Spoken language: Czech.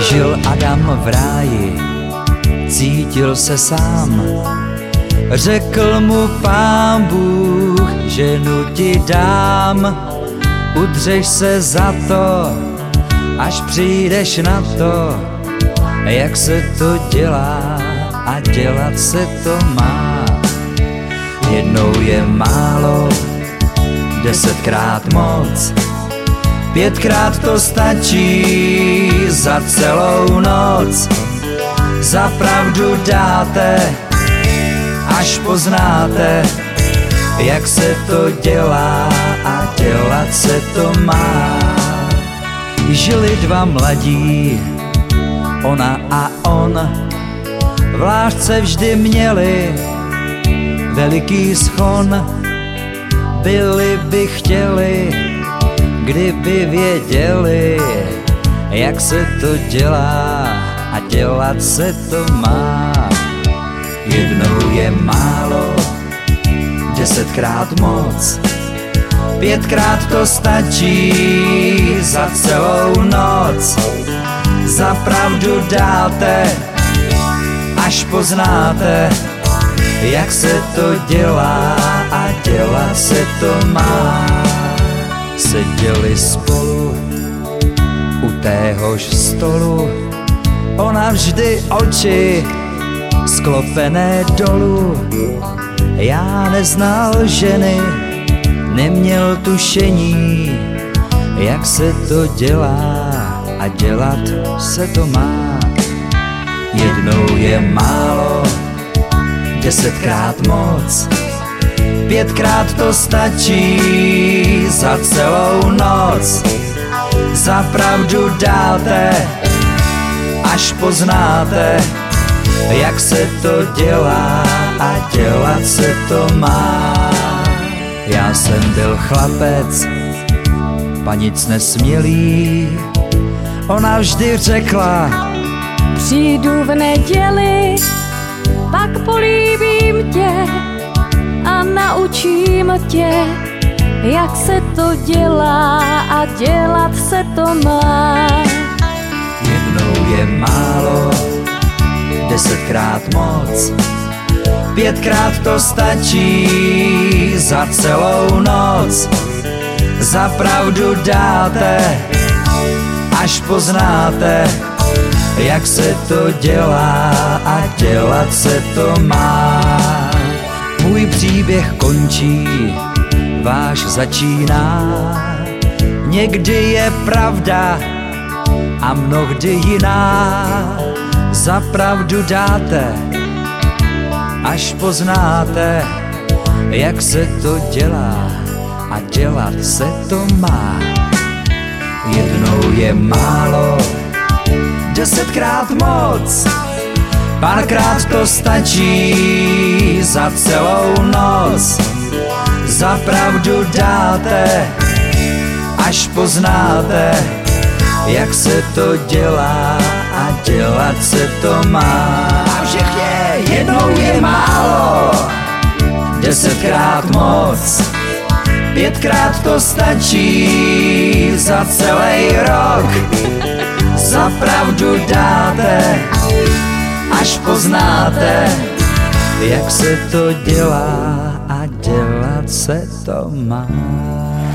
Žil Adam v ráji, cítil se sám. Řekl mu Pán Bůh, ženu ti dám. Udřeš se za to, až přijdeš na to, jak se to dělá a dělat se to má. Jednou je málo, 10krát moc, 5krát to stačí za celou noc. Za pravdu dáte, až poznáte, jak se to dělá a dělat se to má. Žili dva mladí, ona a on, v lásce vždy měli veliký schon. Byli by chtěli, kdyby věděli, jak se to dělá a dělat se to má. Jednou je málo, 10krát moc, 5krát to stačí za celou noc. Za pravdu dáte, až poznáte, jak se to dělá a dělat se to má. Seděli spolu u téhož stolu, ona vždy oči sklopené dolů. Já neznal ženy, neměl tušení, jak se to dělá a dělat se to má. Jednou je málo, 10krát moc, 5krát to stačí za celou noc. Za pravdu dáte, až poznáte, jak se to dělá a dělat se to má. Já jsem byl chlapec, panic nesmělý, ona vždy řekla, přijdu v neděli, pak políbím tě a naučím tě, jak se to dělá a dělat se to má. Jednou je málo, 10krát moc, 5krát to stačí za celou noc. Za pravdu dáte, až poznáte, jak se to dělá a dělat se to má. Můj příběh končí, váš začíná. Někdy je pravda a mnohdy jiná. Za pravdu dáte, až poznáte, jak se to dělá a dělat se to má. Jednou je málo, 10krát moc, párkrát to stačí za celou noc. Za pravdu dáte, až poznáte, jak se to dělá a dělat se to má. A všechny jednou je málo, 10krát moc, 5krát to stačí za celý rok. Za pravdu dáte, až poznáte, jak se to dělá a dělat se to má.